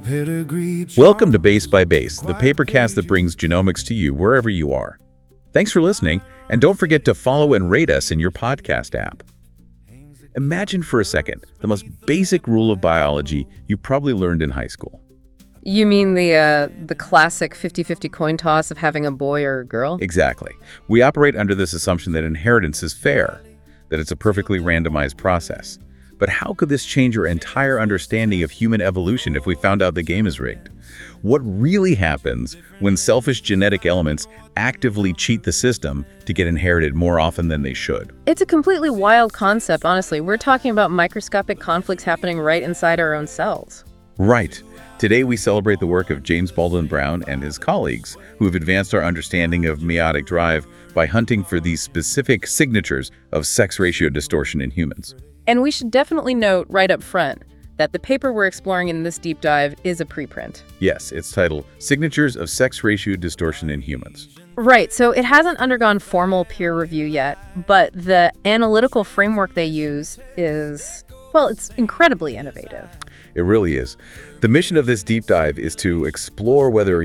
Welcome to Base by Base, the papercast that brings genomics to you wherever you are. Thanks for listening, and don't forget to follow and rate us in your podcast app. Imagine for a second the most basic rule of biology you probably learned in high school. You mean the classic 50-50 coin toss of having a boy or a girl? Exactly. We operate under this assumption that inheritance is fair, that it's a perfectly randomized process. But how could this change our entire understanding of human evolution if we found out the game is rigged? What really happens when selfish genetic elements actively cheat the system to get inherited more often than they should? It's a completely wild concept, honestly. We're talking about microscopic conflicts happening right inside our own cells. Right. Today we celebrate the work of James Baldwin Brown and his colleagues who have advanced our understanding of meiotic drive by hunting for these specific signatures of sex ratio distortion in humans. And we should definitely note right up front that the paper we're exploring in this deep dive is a preprint. Yes, it's titled Signatures of Sex Ratio Distortion in Humans. Right, so it hasn't undergone formal peer review yet, but the analytical framework they use is, well, it's incredibly innovative. It really is. The mission of this deep dive is to explore whether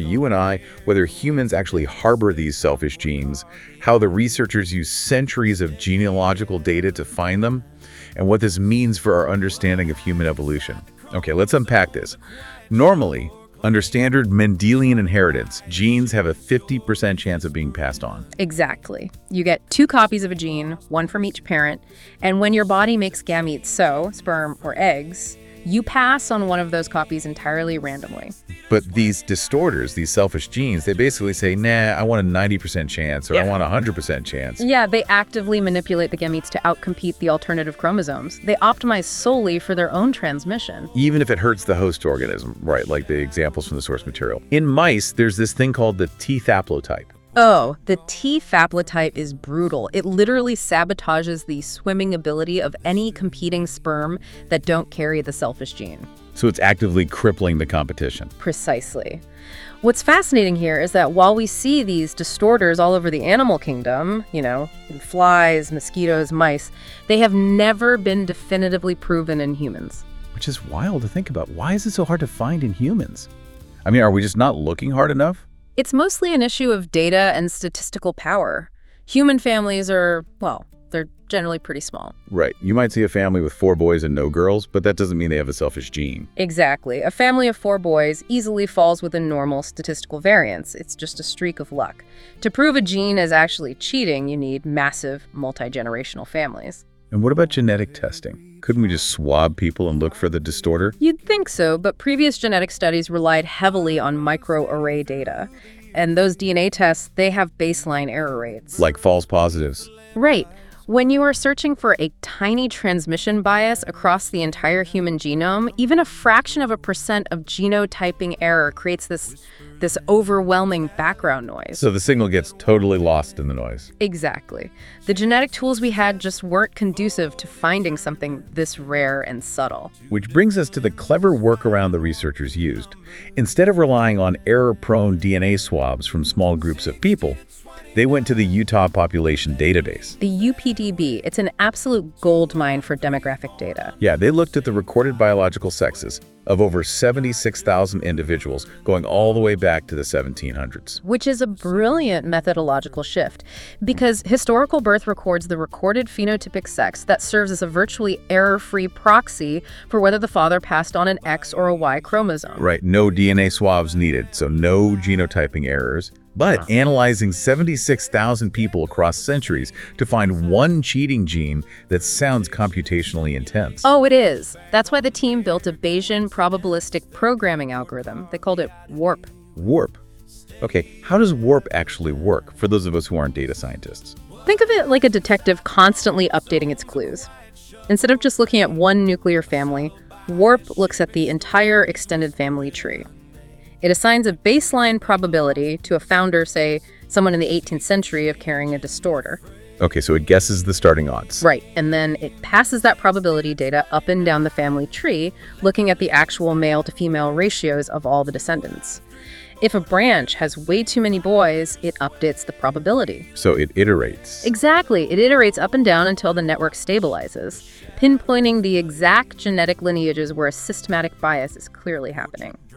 humans actually harbor these selfish genes, how the researchers use centuries of genealogical data to find them, and what this means for our understanding of human evolution. Okay, let's unpack this. Normally, under standard Mendelian inheritance, genes have a 50% chance of being passed on. Exactly. You get 2 copies of a gene, one from each parent, and when your body makes gametes, so sperm or eggs, you pass on one of those copies entirely randomly. But these distorters, these selfish genes, they basically say, nah, I want a 90% chance or I want a 100% chance. Yeah, they actively manipulate the gametes to outcompete the alternative chromosomes. They optimize solely for their own transmission. Even if it hurts the host organism, right, like the examples from the source material. In mice, there's this thing called the T haplotype. Oh, the T haplotype is brutal. It literally sabotages the swimming ability of any competing sperm that don't carry the selfish gene. So it's actively crippling the competition. Precisely. What's fascinating here is that while we see these distorters all over the animal kingdom, in flies, mosquitoes, mice, they have never been definitively proven in humans. Which is wild to think about. Why is it so hard to find in humans? I mean, are we just not looking hard enough? It's mostly an issue of data and statistical power. Human families are, well, they're generally pretty small. Right. You might see a family with 4 boys and no girls, but that doesn't mean they have a selfish gene. Exactly. A family of 4 boys easily falls within normal statistical variance. It's just a streak of luck. To prove a gene is actually cheating, you need massive multi-generational families. And what about genetic testing? Couldn't we just swab people and look for the distorter? You'd think so, but previous genetic studies relied heavily on microarray data. And those DNA tests, they have baseline error rates. Like false positives. Right. When you are searching for a tiny transmission bias across the entire human genome, even a fraction of a percent of genotyping error creates this overwhelming background noise. So the signal gets totally lost in the noise. Exactly. The genetic tools we had just weren't conducive to finding something this rare and subtle. Which brings us to the clever workaround the researchers used. Instead of relying on error-prone DNA swabs from small groups of people, they went to the Utah Population Database. The UPDB, it's an absolute goldmine for demographic data. Yeah, they looked at the recorded biological sexes of over 76,000 individuals going all the way back to the 1700s. Which is a brilliant methodological shift, because historical birth records the recorded phenotypic sex that serves as a virtually error-free proxy for whether the father passed on an X or a Y chromosome. Right, no DNA swabs needed, so no genotyping errors. But analyzing 76,000 people across centuries to find one cheating gene that sounds computationally intense. Oh, it is. That's why the team built a Bayesian probabilistic programming algorithm. They called it WARP. WARP. Okay, how does WARP actually work for those of us who aren't data scientists? Think of it like a detective constantly updating its clues. Instead of just looking at one nuclear family, WARP looks at the entire extended family tree. It assigns a baseline probability to a founder, say, someone in the 18th century, of carrying a distorter. Okay, so it guesses the starting odds. Right, and then it passes that probability data up and down the family tree, looking at the actual male to female ratios of all the descendants. If a branch has way too many boys, it updates the probability. So it iterates. Exactly. It iterates up and down until the network stabilizes, pinpointing the exact genetic lineages where a systematic bias is clearly happening.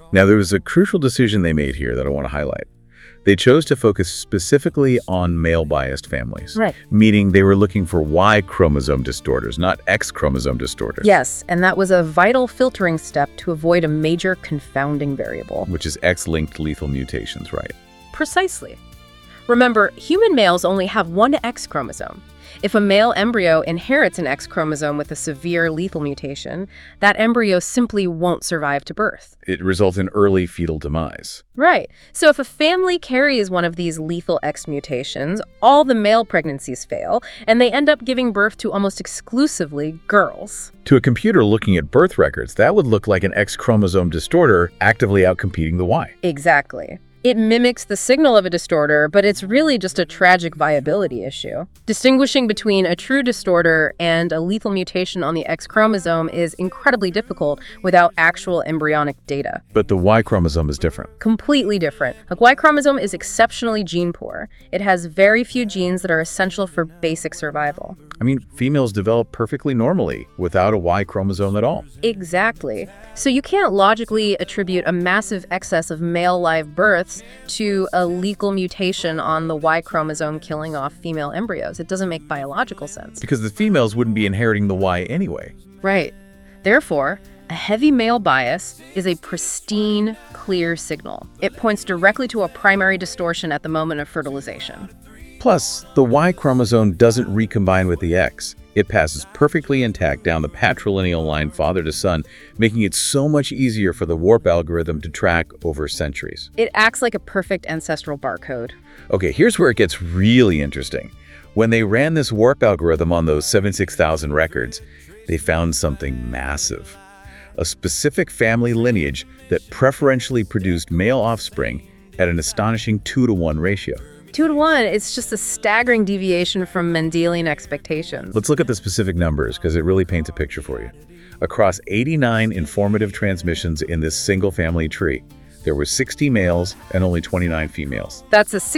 Now, there was a crucial decision they made here that I want to highlight. They chose to focus specifically on male-biased families, Right. meaning they were looking for Y chromosome disorders, not X chromosome disorders. Yes, and that was a vital filtering step to avoid a major confounding variable. Which is X-linked lethal mutations, right? Precisely. Remember, human males only have one X chromosome. If a male embryo inherits an X chromosome with a severe lethal mutation, that embryo simply won't survive to birth. It results in early fetal demise. Right. So if a family carries one of these lethal X mutations, all the male pregnancies fail, and they end up giving birth to almost exclusively girls. To a computer looking at birth records, that would look like an X chromosome distorter actively outcompeting the Y. Exactly. It mimics the signal of a distorter, but it's really just a tragic viability issue. Distinguishing between a true distorter and a lethal mutation on the X chromosome is incredibly difficult without actual embryonic data. But the Y chromosome is different. Completely different. The Y chromosome is exceptionally gene poor. It has very few genes that are essential for basic survival. I mean, females develop perfectly normally without a Y chromosome at all. Exactly. So you can't logically attribute a massive excess of male live births to a lethal mutation on the Y chromosome killing off female embryos. It doesn't make biological sense. Because the females wouldn't be inheriting the Y anyway. Right. Therefore, a heavy male bias is a pristine, clear signal. It points directly to a primary distortion at the moment of fertilization. Plus, the Y chromosome doesn't recombine with the X. It passes perfectly intact down the patrilineal line father to son, making it so much easier for the warp algorithm to track over centuries. It acts like a perfect ancestral barcode. Okay, here's where it gets really interesting. When they ran this warp algorithm on those 76,000 records, they found something massive. A specific family lineage that preferentially produced male offspring at an astonishing 2-to-1 ratio. 2-to-1, it's just a staggering deviation from Mendelian expectations. Let's look at the specific numbers because it really paints a picture for you. Across 89 informative transmissions in this single family tree, there were 60 males and only 29 females. That's a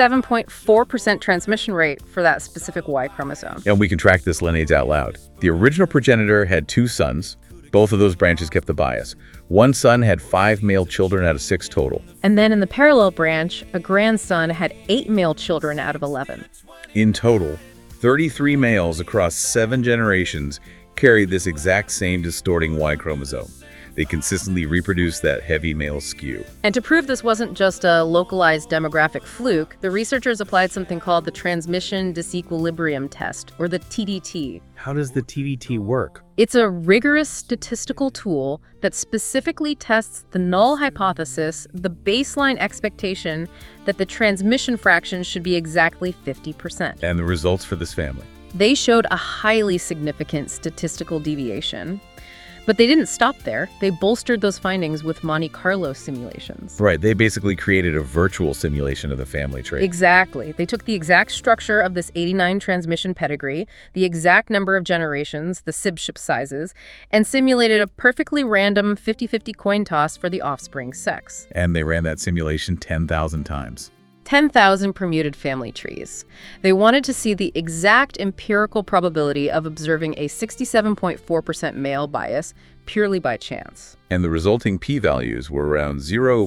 67.4% transmission rate for that specific Y chromosome. And we can track this lineage out loud. The original progenitor had 2 sons. Both of those branches kept the bias. One son had 5 male children out of 6 total. And then in the parallel branch, a grandson had 8 male children out of 11. In total, 33 males across 7 generations carried this exact same distorting Y chromosome. They consistently reproduced that heavy male skew. And to prove this wasn't just a localized demographic fluke, the researchers applied something called the transmission disequilibrium test, or the TDT. How does the TDT work? It's a rigorous statistical tool that specifically tests the null hypothesis, the baseline expectation that the transmission fraction should be exactly 50%. And the results for this family? They showed a highly significant statistical deviation. But they didn't stop there. They bolstered those findings with Monte Carlo simulations. Right, they basically created a virtual simulation of the family trait. Exactly. They took the exact structure of this 89 transmission pedigree, the exact number of generations, the SIB sizes, and simulated a perfectly random 50-50 coin toss for the offspring's sex. And they ran that simulation 10,000 times. 10,000 permuted family trees. They wanted to see the exact empirical probability of observing a 67.4% male bias purely by chance. And the resulting p-values were around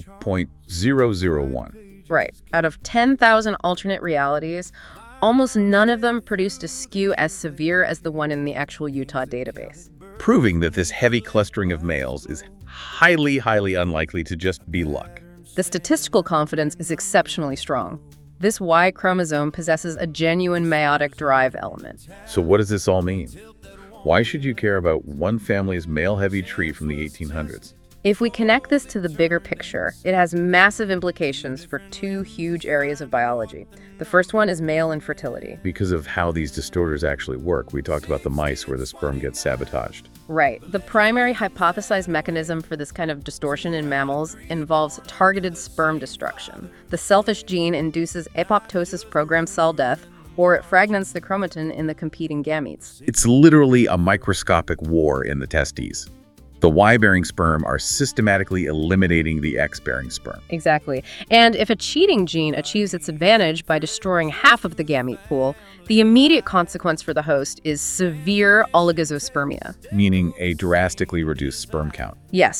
0.001. Right. Out of 10,000 alternate realities, almost none of them produced a skew as severe as the one in the actual Utah database. Proving that this heavy clustering of males is highly, highly unlikely to just be luck. The statistical confidence is exceptionally strong. This Y chromosome possesses a genuine meiotic drive element. So what does this all mean? Why should you care about one family's male-heavy tree from the 1800s? If we connect this to the bigger picture, it has massive implications for 2 huge areas of biology. The first one is male infertility. Because of how these distorters actually work. We talked about the mice where the sperm gets sabotaged. Right. The primary hypothesized mechanism for this kind of distortion in mammals involves targeted sperm destruction. The selfish gene induces apoptosis programmed cell death, or it fragments the chromatin in the competing gametes. It's literally a microscopic war in the testes. The Y-bearing sperm are systematically eliminating the X-bearing sperm. Exactly. And if a cheating gene achieves its advantage by destroying half of the gamete pool, the immediate consequence for the host is severe oligospermia. Meaning a drastically reduced sperm count. Yes.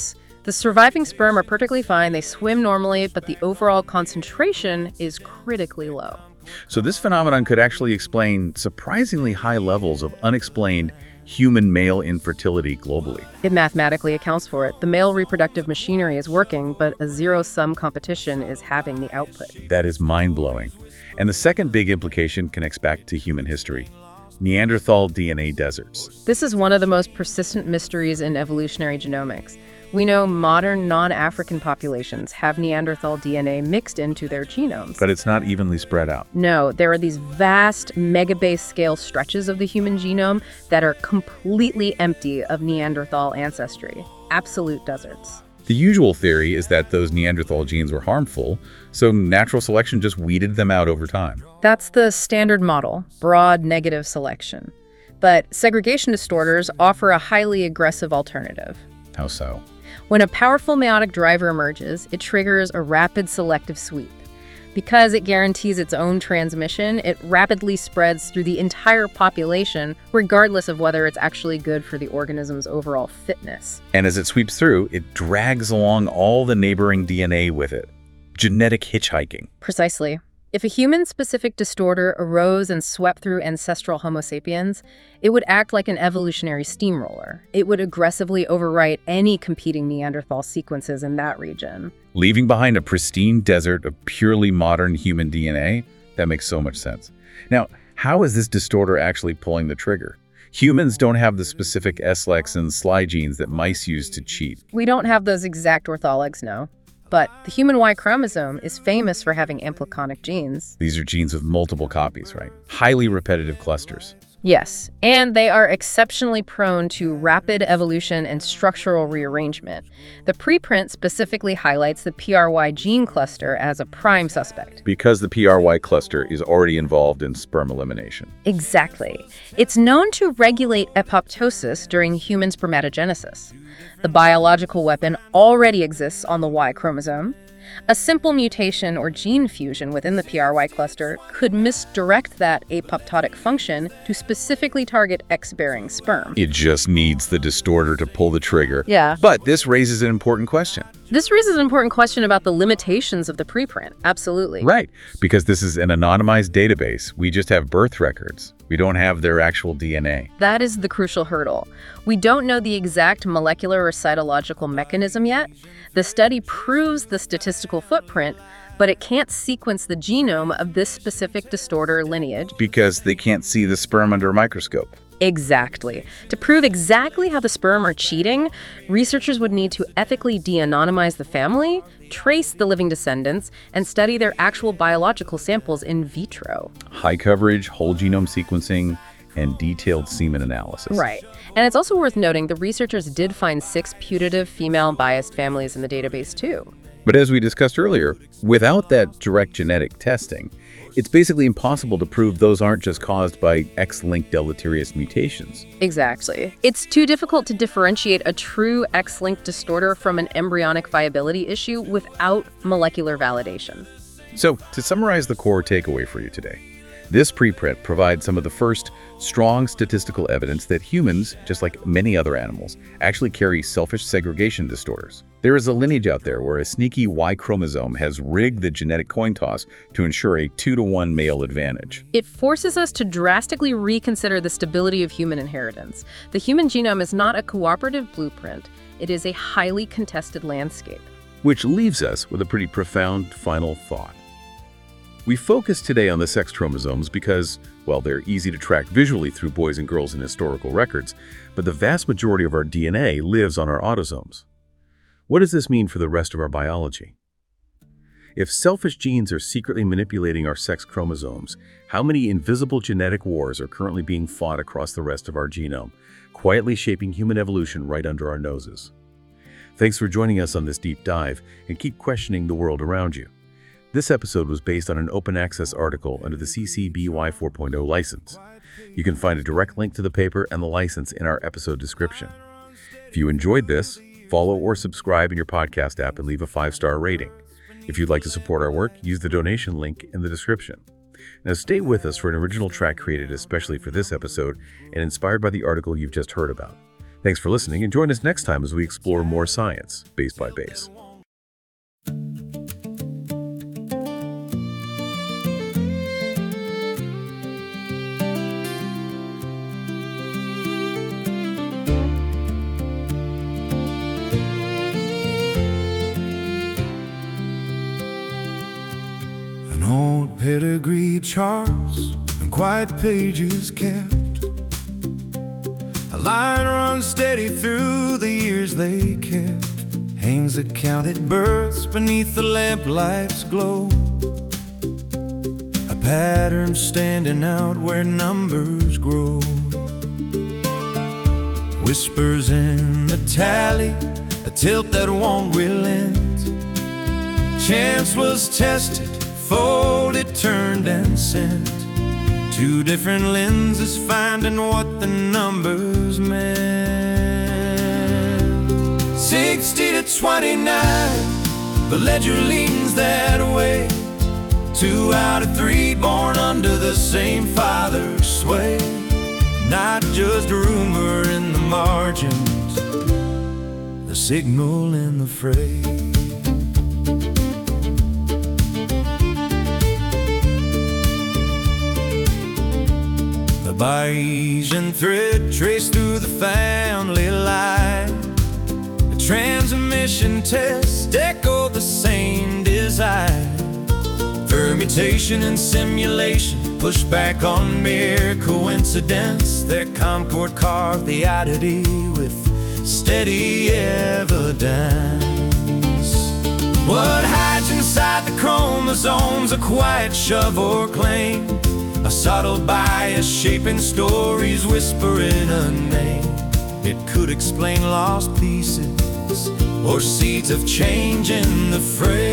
The surviving sperm are perfectly fine, they swim normally, but the overall concentration is critically low. So this phenomenon could actually explain surprisingly high levels of unexplained human male infertility globally. It mathematically accounts for it. The male reproductive machinery is working, but a zero-sum competition is having the output. That is mind-blowing. And the second big implication connects back to human history: Neanderthal DNA deserts. This is one of the most persistent mysteries in evolutionary genomics. We know modern non-African populations have Neanderthal DNA mixed into their genomes. But it's not evenly spread out. No, there are these vast megabase scale stretches of the human genome that are completely empty of Neanderthal ancestry. Absolute deserts. The usual theory is that those Neanderthal genes were harmful, so natural selection just weeded them out over time. That's the standard model, broad negative selection. But segregation disorders offer a highly aggressive alternative. How so? When a powerful meiotic driver emerges, it triggers a rapid selective sweep. Because it guarantees its own transmission, it rapidly spreads through the entire population, regardless of whether it's actually good for the organism's overall fitness. And as it sweeps through, it drags along all the neighboring DNA with it. Genetic hitchhiking. Precisely. If a human-specific distorter arose and swept through ancestral Homo sapiens, it would act like an evolutionary steamroller. It would aggressively overwrite any competing Neanderthal sequences in that region. Leaving behind a pristine desert of purely modern human DNA? That makes so much sense. Now, how is this distorter actually pulling the trigger? Humans don't have the specific S-lex and SLY genes that mice use to cheat. We don't have those exact orthologs, no. But the human Y chromosome is famous for having ampliconic genes. These are genes with multiple copies, right? Highly repetitive clusters. Yes, and they are exceptionally prone to rapid evolution and structural rearrangement. The preprint specifically highlights the PRY gene cluster as a prime suspect. Because the PRY cluster is already involved in sperm elimination. Exactly. It's known to regulate apoptosis during human spermatogenesis. The biological weapon already exists on the Y chromosome. A simple mutation or gene fusion within the PRY cluster could misdirect that apoptotic function to specifically target X-bearing sperm. It just needs the distorter to pull the trigger. Yeah. But this raises an important question. This raises an important question about the limitations of the preprint. Absolutely. Right, because this is an anonymized database. We just have birth records. We don't have their actual DNA. That is the crucial hurdle. We don't know the exact molecular or cytological mechanism yet. The study proves the statistical footprint, but it can't sequence the genome of this specific distorter lineage. Because they can't see the sperm under a microscope. Exactly. To prove exactly how the sperm are cheating, researchers would need to ethically de-anonymize the family, trace the living descendants, and study their actual biological samples in vitro. High coverage, whole genome sequencing, and detailed semen analysis. Right. And it's also worth noting the researchers did find 6 putative female biased families in the database too. But as we discussed earlier, without that direct genetic testing, it's basically impossible to prove those aren't just caused by X-linked deleterious mutations. Exactly. It's too difficult to differentiate a true X-linked distorter from an embryonic viability issue without molecular validation. So, to summarize the core takeaway for you today, this preprint provides some of the first strong statistical evidence that humans, just like many other animals, actually carry selfish segregation disorders. There is a lineage out there where a sneaky Y chromosome has rigged the genetic coin toss to ensure a 2-to-1 male advantage. It forces us to drastically reconsider the stability of human inheritance. The human genome is not a cooperative blueprint. It is a highly contested landscape. Which leaves us with a pretty profound final thought. We focus today on the sex chromosomes because, well, they're easy to track visually through boys and girls in historical records, but the vast majority of our DNA lives on our autosomes. What does this mean for the rest of our biology? If selfish genes are secretly manipulating our sex chromosomes, how many invisible genetic wars are currently being fought across the rest of our genome, quietly shaping human evolution right under our noses? Thanks for joining us on this deep dive, and keep questioning the world around you. This episode was based on an open access article under the CC BY 4.0 license. You can find a direct link to the paper and the license in our episode description. If you enjoyed this, follow or subscribe in your podcast app and leave a 5-star rating. If you'd like to support our work, use the donation link in the description. Now stay with us for an original track created especially for this episode and inspired by the article you've just heard about. Thanks for listening, and join us next time as we explore more science, base by base. An old pedigree charts and quiet pages kept. A line runs steady through the years they kept. Hangs that counted births beneath the lamplight's glow. A pattern standing out where numbers grow. Whispers in the tally, a tilt that won't relent. Chance was tested, folded, turned, and sent. Two different lenses finding what the numbers meant. 60 to 29, the ledger leans that way. 2 out of 3 born under the same father's sway. Not just a rumor in the margins, the signal in the fray. Bayesian thread traced through the family line. The transmission test echoed the same design. Permutation and simulation pushed back on mere coincidence. Their Concord carved the oddity with steady evidence. What hides inside the chromosomes, a quiet shove or claim. A subtle bias shaping stories, whispering a name. It could explain lost pieces or seeds of change in the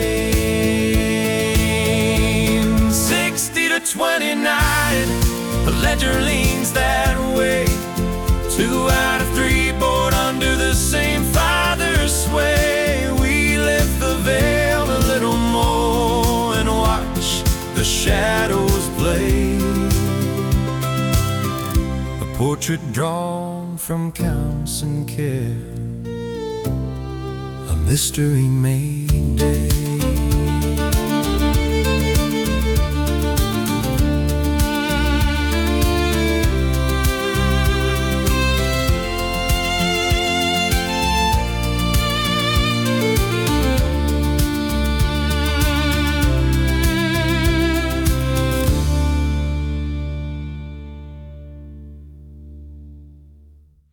frame. 60 to 29, the ledger leans that way. 2 out of 3 born under the same father's sway. We lift the veil a little more and watch the shadows play. A portrait drawn from counts and care, a mystery made day.